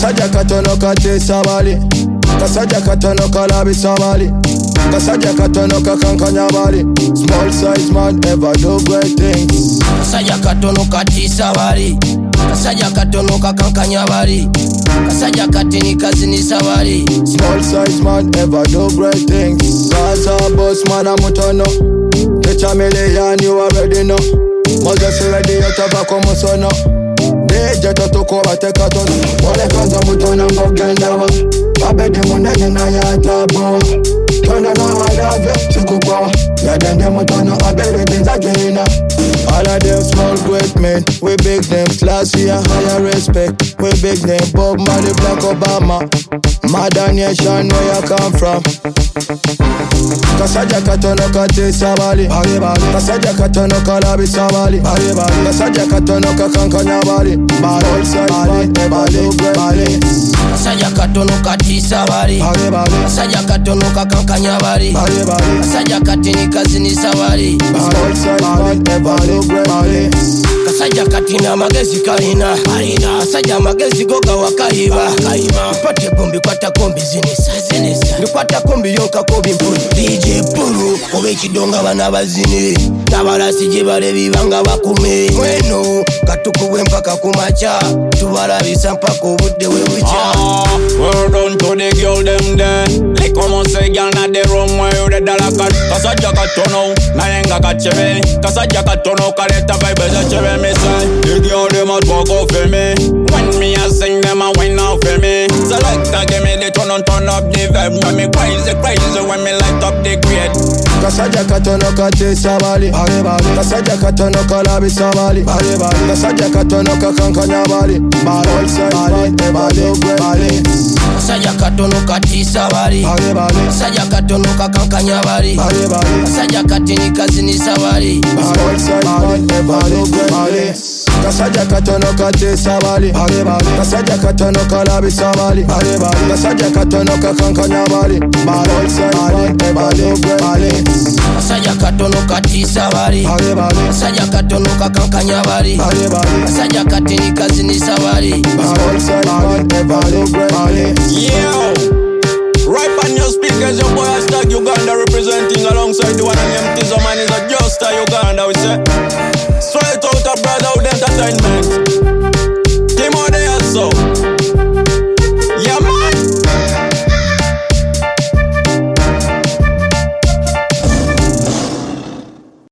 Kasajja katono kateesa bali, kasajja katono kalabisa bali, kasajja katono kakankanya bali. Small size man ever do great things. Kasajja katono katiisa bali, kasajja katono kakankanya bali, kasajja katini kazinisa bali. Small size man ever do great things. Gaza boss man a mutono, catch a million you already know. Moses ready yotava komusono, deje totoko bateka tono. Wale kanza mutono mbogendawa, babedi munene na yatabo. Tono na wadaje sikukwa, yadende mutono abedi binzagina. All of them small great men, we big them classy and higher respect. We big them Bob Marley, Black Obama. Mother nation where you come from. Kasajja katono kateesa bali, kasajja katono kalabisa bali, kasajja katono kakankanya bali. All size man ever do great. Kasajja katono katiisa bali, kasajja katono kakankanya bali, kasajja katini kazinisa bali. All size man ever do great. Kasajja katina magezi kalina, kasajja amagezi goga wakayiba. Mpate kombi kwata kombi zinisa, ndikwata kombi yonka kobi mpulu. DJ Puru oba ekidonga bana bazine, nabalasi gye balebibanga bakume. Mweno katukubwe mpaka kumacha, tubalabisa mpaka obudde we bucha. Well done to the girl them there. Like come say girl na the wrong way you the dollar cut. Kasajja katono nayenga kachebe, kasajja katono kaleta vibe za chebe me say. The girl them a walk off for me. When me a sing them a wine off for me. Selecta give me the turn up the vibe. When me crazy when me light up the grade. Kasajja katono kateesa bali, kasajja katono kalabisa bali, kasajja katono kakankanya bali. All size man ever do great. Kasajja katono katiisa bali, kasajja katono kakankanya bali, kasajja katini kazinisa bali. All size man ever do great. Kasajja katono kateesa bali, kasajja katono kalabisa bali, kasajja katono kakankanya bali. All size man ever do great. Kasajja katono katiisa bali, kasajja katono kakankanya bali, kasajja katini kazinisa bali. All size man ever do great. Yo, right on your speakers, your boy hashtag Uganda representing alongside the one named Tizo Man is a just a Uganda, we say. Straight out of Brotherhood Entertainment.